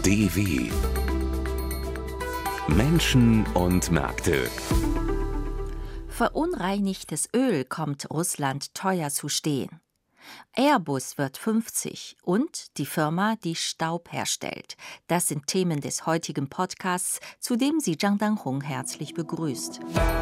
DW Menschen und Märkte. Verunreinigtes Öl kommt Russland teuer zu stehen. Airbus wird 50 und die Firma, die Staub herstellt. Das sind Themen des heutigen Podcasts, zu dem sie Zhang Danhong herzlich begrüßt.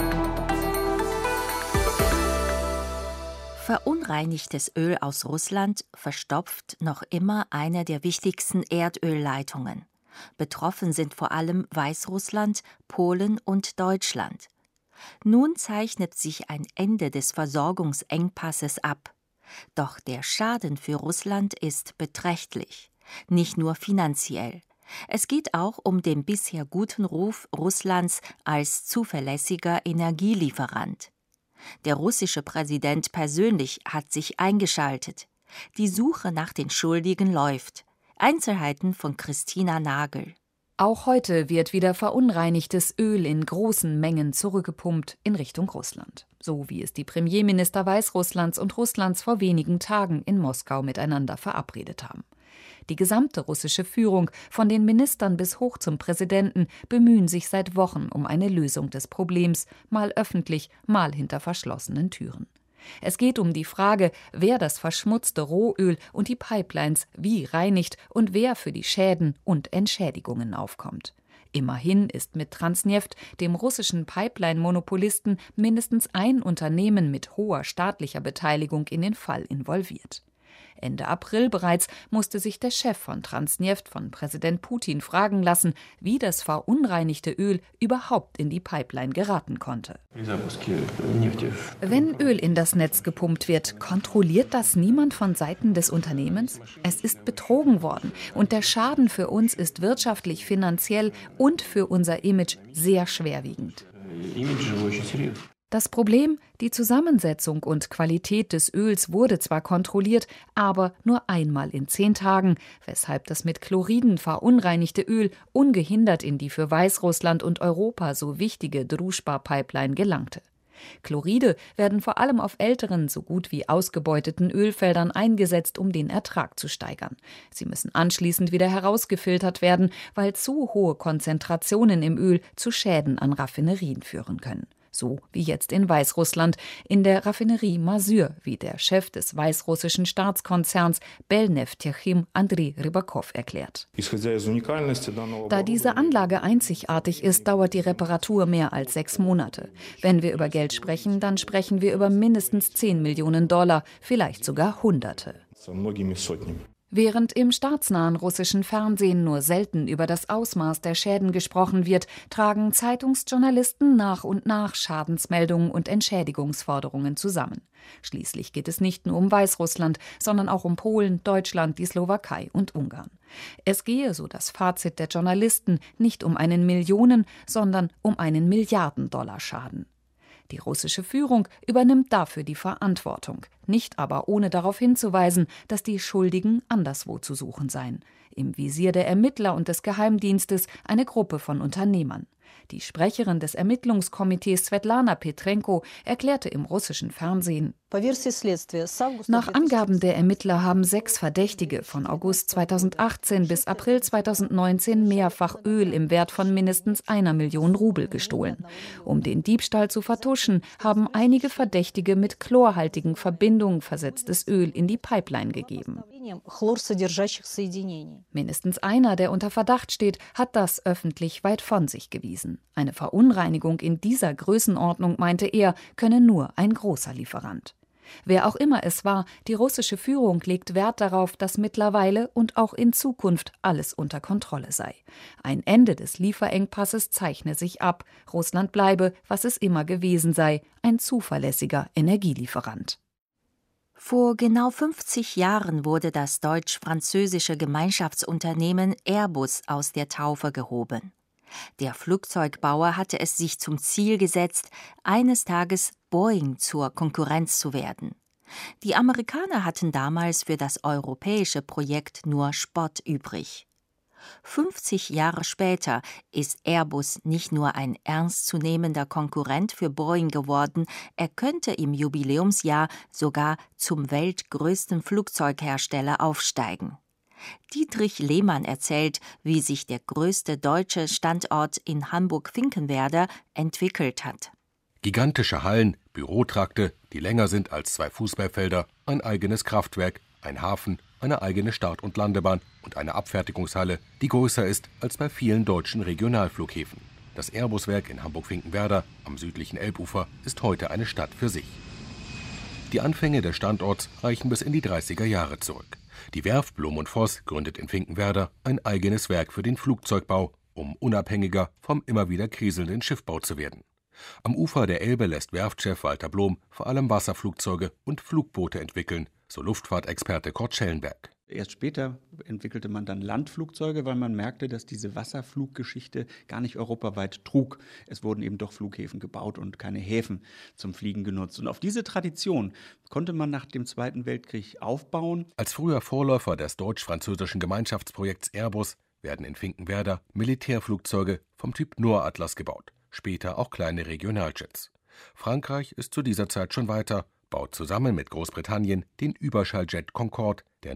Verunreinigtes Öl aus Russland verstopft noch immer eine der wichtigsten Erdölleitungen. Betroffen sind vor allem Weißrussland, Polen und Deutschland. Nun zeichnet sich ein Ende des Versorgungsengpasses ab. Doch der Schaden für Russland ist beträchtlich, nicht nur finanziell. Es geht auch um den bisher guten Ruf Russlands als zuverlässiger Energielieferant. Der russische Präsident persönlich hat sich eingeschaltet. Die Suche nach den Schuldigen läuft. Einzelheiten von Christina Nagel. Auch heute wird wieder verunreinigtes Öl in großen Mengen zurückgepumpt in Richtung Russland. So wie es die Premierminister Weißrusslands und Russlands vor wenigen Tagen in Moskau miteinander verabredet haben. Die gesamte russische Führung, von den Ministern bis hoch zum Präsidenten, bemühen sich seit Wochen um eine Lösung des Problems, mal öffentlich, mal hinter verschlossenen Türen. Es geht um die Frage, wer das verschmutzte Rohöl und die Pipelines wie reinigt und wer für die Schäden und Entschädigungen aufkommt. Immerhin ist mit Transneft, dem russischen Pipeline-Monopolisten, mindestens ein Unternehmen mit hoher staatlicher Beteiligung in den Fall involviert. Ende April bereits musste sich der Chef von Transneft von Präsident Putin fragen lassen, wie das verunreinigte Öl überhaupt in die Pipeline geraten konnte. Wenn Öl in das Netz gepumpt wird, kontrolliert das niemand von Seiten des Unternehmens? Es ist betrogen worden und der Schaden für uns ist wirtschaftlich, finanziell und für unser Image sehr schwerwiegend. Das Problem, die Zusammensetzung und Qualität des Öls wurde zwar kontrolliert, aber nur einmal in 10 Tagen, weshalb das mit Chloriden verunreinigte Öl ungehindert in die für Weißrussland und Europa so wichtige Druschba-Pipeline gelangte. Chloride werden vor allem auf älteren, so gut wie ausgebeuteten Ölfeldern eingesetzt, um den Ertrag zu steigern. Sie müssen anschließend wieder herausgefiltert werden, weil zu hohe Konzentrationen im Öl zu Schäden an Raffinerien führen können. So wie jetzt in Weißrussland, in der Raffinerie Masyr, wie der Chef des weißrussischen Staatskonzerns Belneftechim Andrei Rybakow erklärt. Da diese Anlage einzigartig ist, dauert die Reparatur mehr als 6 Monate. Wenn wir über Geld sprechen, dann sprechen wir über mindestens 10 Millionen $, vielleicht sogar Hunderte. Während im staatsnahen russischen Fernsehen nur selten über das Ausmaß der Schäden gesprochen wird, tragen Zeitungsjournalisten nach und nach Schadensmeldungen und Entschädigungsforderungen zusammen. Schließlich geht es nicht nur um Weißrussland, sondern auch um Polen, Deutschland, die Slowakei und Ungarn. Es gehe, so das Fazit der Journalisten, nicht um einen Millionen-, sondern um einen Milliarden-Dollar-Schaden. Die russische Führung übernimmt dafür die Verantwortung, nicht aber ohne darauf hinzuweisen, dass die Schuldigen anderswo zu suchen seien. Im Visier der Ermittler und des Geheimdienstes eine Gruppe von Unternehmern. Die Sprecherin des Ermittlungskomitees Svetlana Petrenko erklärte im russischen Fernsehen: Nach Angaben der Ermittler haben 6 Verdächtige von August 2018 bis April 2019 mehrfach Öl im Wert von mindestens 1 Million Rubel gestohlen. Um den Diebstahl zu vertuschen, haben einige Verdächtige mit chlorhaltigen Verbindungen versetztes Öl in die Pipeline gegeben. Mindestens einer, der unter Verdacht steht, hat das öffentlich weit von sich gewiesen. Eine Verunreinigung in dieser Größenordnung, meinte er, könne nur ein großer Lieferant. Wer auch immer es war, die russische Führung legt Wert darauf, dass mittlerweile und auch in Zukunft alles unter Kontrolle sei. Ein Ende des Lieferengpasses zeichne sich ab. Russland bleibe, was es immer gewesen sei, ein zuverlässiger Energielieferant. Vor genau 50 Jahren wurde das deutsch-französische Gemeinschaftsunternehmen Airbus aus der Taufe gehoben. Der Flugzeugbauer hatte es sich zum Ziel gesetzt, eines Tages Boeing zur Konkurrenz zu werden. Die Amerikaner hatten damals für das europäische Projekt nur Spott übrig. 50 Jahre später ist Airbus nicht nur ein ernstzunehmender Konkurrent für Boeing geworden, er könnte im Jubiläumsjahr sogar zum weltgrößten Flugzeughersteller aufsteigen. Dietrich Lehmann erzählt, wie sich der größte deutsche Standort in Hamburg-Finkenwerder entwickelt hat. Gigantische Hallen, Bürotrakte, die länger sind als 2 Fußballfelder, ein eigenes Kraftwerk, ein Hafen, eine eigene Start- und Landebahn und eine Abfertigungshalle, die größer ist als bei vielen deutschen Regionalflughäfen. Das Airbus-Werk in Hamburg-Finkenwerder am südlichen Elbufer ist heute eine Stadt für sich. Die Anfänge des Standorts reichen bis in die 30er Jahre zurück. Die Werft Blom und Voss gründet in Finkenwerder ein eigenes Werk für den Flugzeugbau, um unabhängiger vom immer wieder kriselnden Schiffbau zu werden. Am Ufer der Elbe lässt Werftchef Walter Blom vor allem Wasserflugzeuge und Flugboote entwickeln, so Luftfahrtexperte Kurt Schellenberg. Erst später entwickelte man dann Landflugzeuge, weil man merkte, dass diese Wasserfluggeschichte gar nicht europaweit trug. Es wurden eben doch Flughäfen gebaut und keine Häfen zum Fliegen genutzt. Und auf diese Tradition konnte man nach dem Zweiten Weltkrieg aufbauen. Als früher Vorläufer des deutsch-französischen Gemeinschaftsprojekts Airbus werden in Finkenwerder Militärflugzeuge vom Typ Nord-Atlas gebaut, später auch kleine Regionaljets. Frankreich ist zu dieser Zeit schon weiter, baut zusammen mit Großbritannien den Überschalljet Concorde, der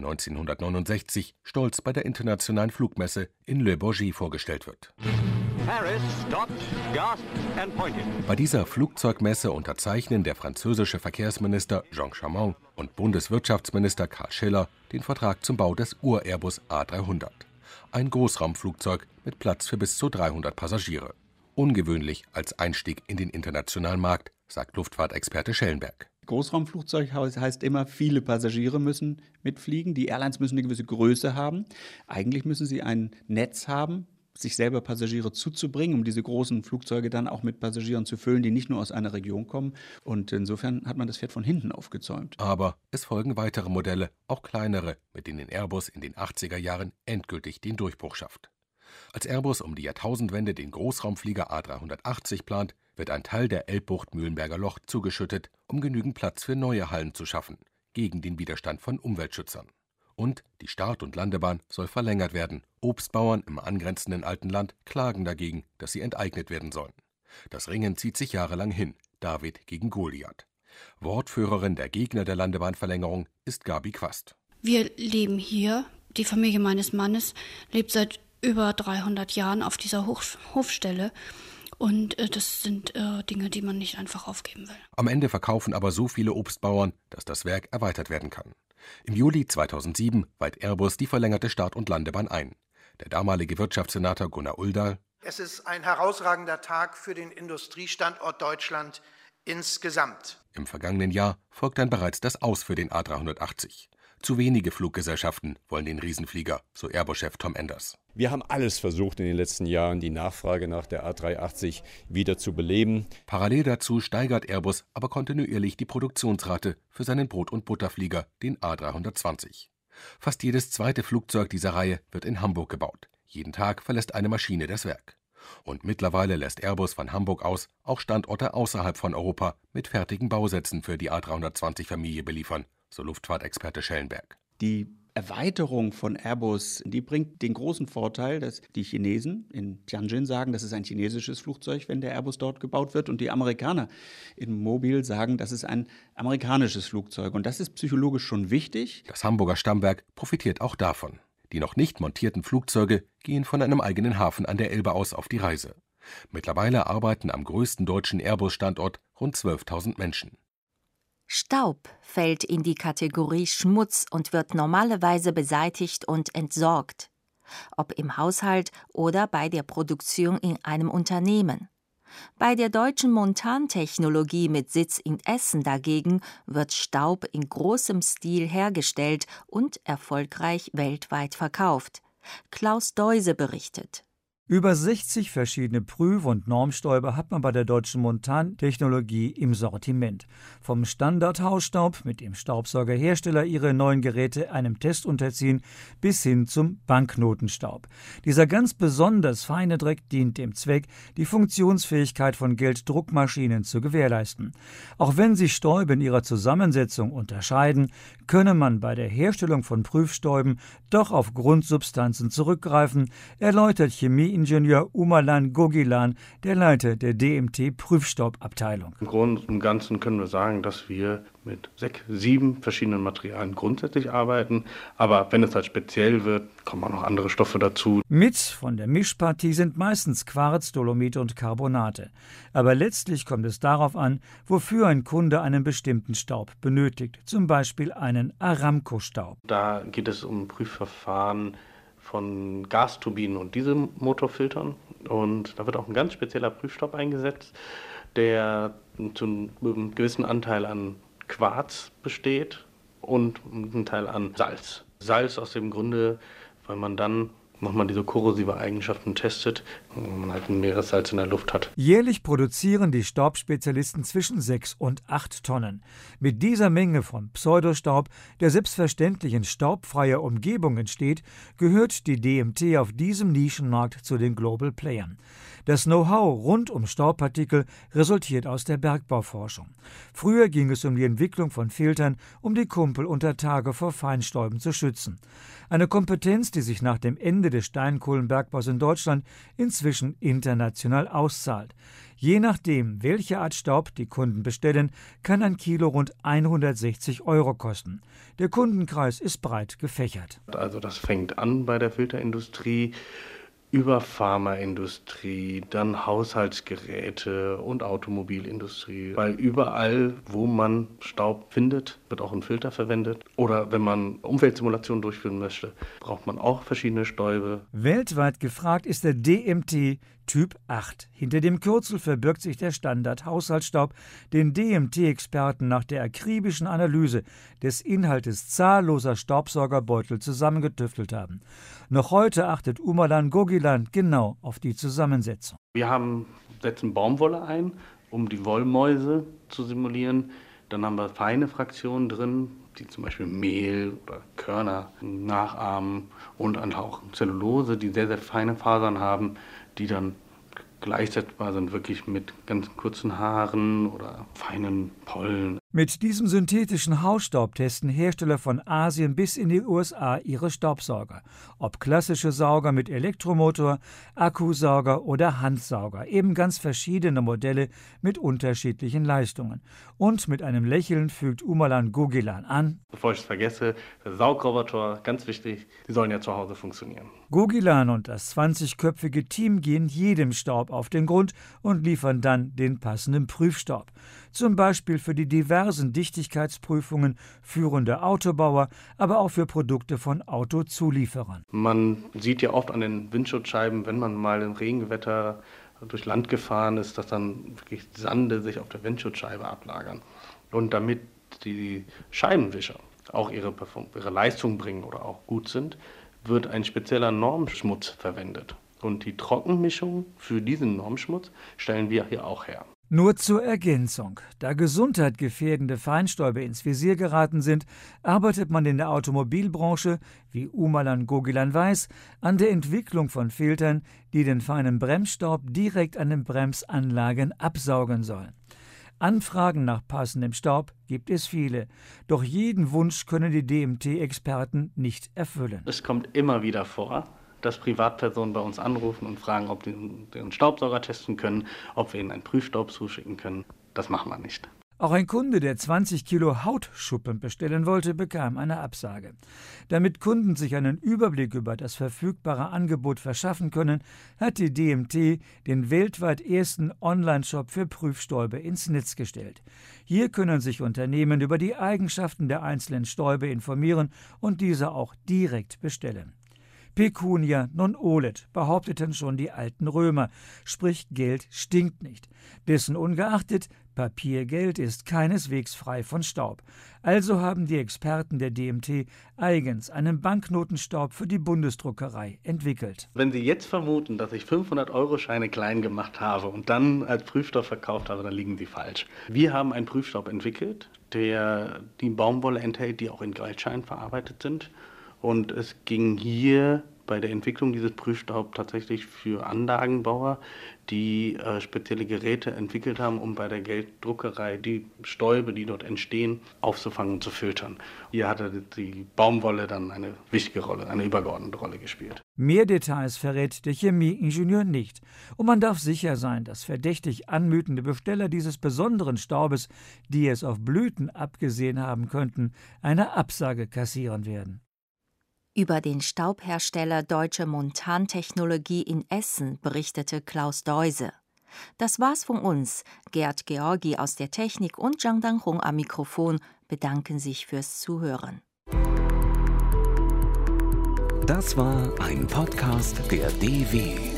1969 stolz bei der internationalen Flugmesse in Le Bourget vorgestellt wird. Paris stopped, gasped and pointed. Bei dieser Flugzeugmesse unterzeichnen der französische Verkehrsminister Jean Chamon und Bundeswirtschaftsminister Karl Schiller den Vertrag zum Bau des Ur-Airbus A300. Ein Großraumflugzeug mit Platz für bis zu 300 Passagiere. Ungewöhnlich als Einstieg in den internationalen Markt, sagt Luftfahrtexperte Schellenberg. Großraumflugzeug heißt immer, viele Passagiere müssen mitfliegen. Die Airlines müssen eine gewisse Größe haben. Eigentlich müssen sie ein Netz haben, sich selber Passagiere zuzubringen, um diese großen Flugzeuge dann auch mit Passagieren zu füllen, die nicht nur aus einer Region kommen. Und insofern hat man das Pferd von hinten aufgezäumt. Aber es folgen weitere Modelle, auch kleinere, mit denen Airbus in den 80er Jahren endgültig den Durchbruch schafft. Als Airbus um die Jahrtausendwende den Großraumflieger A380 plant, wird ein Teil der Elbbucht-Mühlenberger Loch zugeschüttet, um genügend Platz für neue Hallen zu schaffen, gegen den Widerstand von Umweltschützern. Und die Start- und Landebahn soll verlängert werden. Obstbauern im angrenzenden Altenland klagen dagegen, dass sie enteignet werden sollen. Das Ringen zieht sich jahrelang hin, David gegen Goliath. Wortführerin der Gegner der Landebahnverlängerung ist Gabi Quast. Wir leben hier, die Familie meines Mannes lebt seit über 300 Jahren auf dieser Hofstelle. Und das sind Dinge, die man nicht einfach aufgeben will. Am Ende verkaufen aber so viele Obstbauern, dass das Werk erweitert werden kann. Im Juli 2007 weiht Airbus die verlängerte Start- und Landebahn ein. Der damalige Wirtschaftssenator Gunnar Uldahl: Es ist ein herausragender Tag für den Industriestandort Deutschland insgesamt. Im vergangenen Jahr folgt dann bereits das Aus für den A380. Zu wenige Fluggesellschaften wollen den Riesenflieger, so Airbus-Chef Tom Enders. Wir haben alles versucht in den letzten Jahren, die Nachfrage nach der A380 wieder zu beleben. Parallel dazu steigert Airbus aber kontinuierlich die Produktionsrate für seinen Brot- und Butterflieger, den A320. Fast jedes zweite Flugzeug dieser Reihe wird in Hamburg gebaut. Jeden Tag verlässt eine Maschine das Werk. Und mittlerweile lässt Airbus von Hamburg aus auch Standorte außerhalb von Europa mit fertigen Bausätzen für die A320-Familie beliefern, so Luftfahrtexperte Schellenberg. Die Erweiterung von Airbus, die bringt den großen Vorteil, dass die Chinesen in Tianjin sagen, das ist ein chinesisches Flugzeug, wenn der Airbus dort gebaut wird. Und die Amerikaner in Mobile sagen, das ist ein amerikanisches Flugzeug. Und das ist psychologisch schon wichtig. Das Hamburger Stammwerk profitiert auch davon. Die noch nicht montierten Flugzeuge gehen von einem eigenen Hafen an der Elbe aus auf die Reise. Mittlerweile arbeiten am größten deutschen Airbus-Standort rund 12.000 Menschen. Staub fällt in die Kategorie Schmutz und wird normalerweise beseitigt und entsorgt, ob im Haushalt oder bei der Produktion in einem Unternehmen. Bei der Deutschen Montantechnologie mit Sitz in Essen dagegen wird Staub in großem Stil hergestellt und erfolgreich weltweit verkauft. Klaus Deuse berichtet. Über 60 verschiedene Prüf- und Normstäube hat man bei der Deutschen Montantechnologie im Sortiment. Vom Standard-Hausstaub, mit dem Staubsaugerhersteller ihre neuen Geräte einem Test unterziehen, bis hin zum Banknotenstaub. Dieser ganz besonders feine Dreck dient dem Zweck, die Funktionsfähigkeit von Gelddruckmaschinen zu gewährleisten. Auch wenn sich Stäube in ihrer Zusammensetzung unterscheiden, könne man bei der Herstellung von Prüfstäuben doch auf Grundsubstanzen zurückgreifen, erläutert Chemie Chemieingenieur Umerlan Gogilan, der Leiter der DMT-Prüfstaubabteilung. Im Großen und Ganzen können wir sagen, dass wir mit 6, 7 verschiedenen Materialien grundsätzlich arbeiten. Aber wenn es halt speziell wird, kommen auch noch andere Stoffe dazu. Mit von der Mischpartie sind meistens Quarz, Dolomite und Carbonate. Aber letztlich kommt es darauf an, wofür ein Kunde einen bestimmten Staub benötigt. Zum Beispiel einen Aramco-Staub. Da geht es um Prüfverfahren von Gasturbinen und Dieselmotorfiltern. Und da wird auch ein ganz spezieller Prüfstaub eingesetzt, der zu einem gewissen Anteil an Quarz besteht und einen Teil an Salz. Salz aus dem Grunde, weil man dann nochmal diese korrosive Eigenschaften testet, wenn man halt ein Meeressalz in der Luft hat. Jährlich produzieren die Staubspezialisten zwischen 6 und 8 Tonnen. Mit dieser Menge von Pseudostaub, der selbstverständlich in staubfreier Umgebung entsteht, gehört die DMT auf diesem Nischenmarkt zu den Global Playern. Das Know-how rund um Staubpartikel resultiert aus der Bergbauforschung. Früher ging es um die Entwicklung von Filtern, um die Kumpel unter Tage vor Feinstäuben zu schützen. Eine Kompetenz, die sich nach dem Ende des Steinkohlenbergbaus in Deutschland inzwischen international auszahlt. Je nachdem, welche Art Staub die Kunden bestellen, kann ein Kilo rund 160 € kosten. Der Kundenkreis ist breit gefächert. Also das fängt an bei der Filterindustrie, über Pharmaindustrie, dann Haushaltsgeräte und Automobilindustrie. Weil überall, wo man Staub findet, wird auch ein Filter verwendet. Oder wenn man Umweltsimulationen durchführen möchte, braucht man auch verschiedene Stäube. Weltweit gefragt ist der DMT Typ 8. Hinter dem Kürzel verbirgt sich der Standard-Haushaltsstaub, den DMT-Experten nach der akribischen Analyse des Inhaltes zahlloser Staubsaugerbeutel zusammengetüftelt haben. Noch heute achtet Umerlan Gogilan genau auf die Zusammensetzung. Wir setzen Baumwolle ein, um die Wollmäuse zu simulieren. Dann haben wir feine Fraktionen drin, die zum Beispiel Mehl oder Körner nachahmen und auch Zellulose, die sehr, sehr feine Fasern haben, die dann gleichsetzbar sind wirklich mit ganz kurzen Haaren oder feinen Pollen. Mit diesem synthetischen Hausstaub testen Hersteller von Asien bis in die USA ihre Staubsauger. Ob klassische Sauger mit Elektromotor, Akkusauger oder Handsauger. Eben ganz verschiedene Modelle mit unterschiedlichen Leistungen. Und mit einem Lächeln fügt Umerlan Gogilan an: Bevor ich es vergesse, der Saugroboter, ganz wichtig, die sollen ja zu Hause funktionieren. Gogilan und das 20-köpfige Team gehen jedem Staub auf den Grund und liefern dann den passenden Prüfstaub. Zum Beispiel für die diversen Dichtigkeitsprüfungen führender Autobauer, aber auch für Produkte von Autozulieferern. Man sieht ja oft an den Windschutzscheiben, wenn man mal im Regenwetter durch Land gefahren ist, dass dann wirklich Sande sich auf der Windschutzscheibe ablagern. Und damit die Scheibenwischer auch ihre Leistung bringen oder auch gut sind, wird ein spezieller Normschmutz verwendet. Und die Trockenmischung für diesen Normschmutz stellen wir hier auch her. Nur zur Ergänzung: Da gesundheitgefährdende Feinstäube ins Visier geraten sind, arbeitet man in der Automobilbranche, wie Umerlan Gogilan weiß, an der Entwicklung von Filtern, die den feinen Bremsstaub direkt an den Bremsanlagen absaugen sollen. Anfragen nach passendem Staub gibt es viele, doch jeden Wunsch können die DMT-Experten nicht erfüllen. Es kommt immer wieder vor, dass Privatpersonen bei uns anrufen und fragen, ob die den Staubsauger testen können, ob wir ihnen einen Prüfstaub zuschicken können. Das machen wir nicht. Auch ein Kunde, der 20 Kilo Hautschuppen bestellen wollte, bekam eine Absage. Damit Kunden sich einen Überblick über das verfügbare Angebot verschaffen können, hat die DMT den weltweit ersten Online-Shop für Prüfstäube ins Netz gestellt. Hier können sich Unternehmen über die Eigenschaften der einzelnen Stäube informieren und diese auch direkt bestellen. Pecunia non olet, behaupteten schon die alten Römer, sprich Geld stinkt nicht. Dessen ungeachtet, Papiergeld ist keineswegs frei von Staub. Also haben die Experten der DMT eigens einen Banknotenstaub für die Bundesdruckerei entwickelt. Wenn Sie jetzt vermuten, dass ich 500-Euro-Scheine klein gemacht habe und dann als Prüfstoff verkauft habe, dann liegen Sie falsch. Wir haben einen Prüfstaub entwickelt, der die Baumwolle enthält, die auch in Geldscheinen verarbeitet sind. Und es ging hier bei der Entwicklung dieses Prüfstaubs tatsächlich für Anlagenbauer, die spezielle Geräte entwickelt haben, um bei der Gelddruckerei die Stäube, die dort entstehen, aufzufangen und zu filtern. Hier hatte die Baumwolle dann eine wichtige Rolle, eine übergeordnete Rolle gespielt. Mehr Details verrät der Chemieingenieur nicht. Und man darf sicher sein, dass verdächtig anmutende Besteller dieses besonderen Staubes, die es auf Blüten abgesehen haben könnten, eine Absage kassieren werden. Über den Staubhersteller Deutsche Montantechnologie in Essen berichtete Klaus Deuse. Das war's von uns. Gerd Georgi aus der Technik und Zhang Danghong am Mikrofon bedanken sich fürs Zuhören. Das war ein Podcast der DW.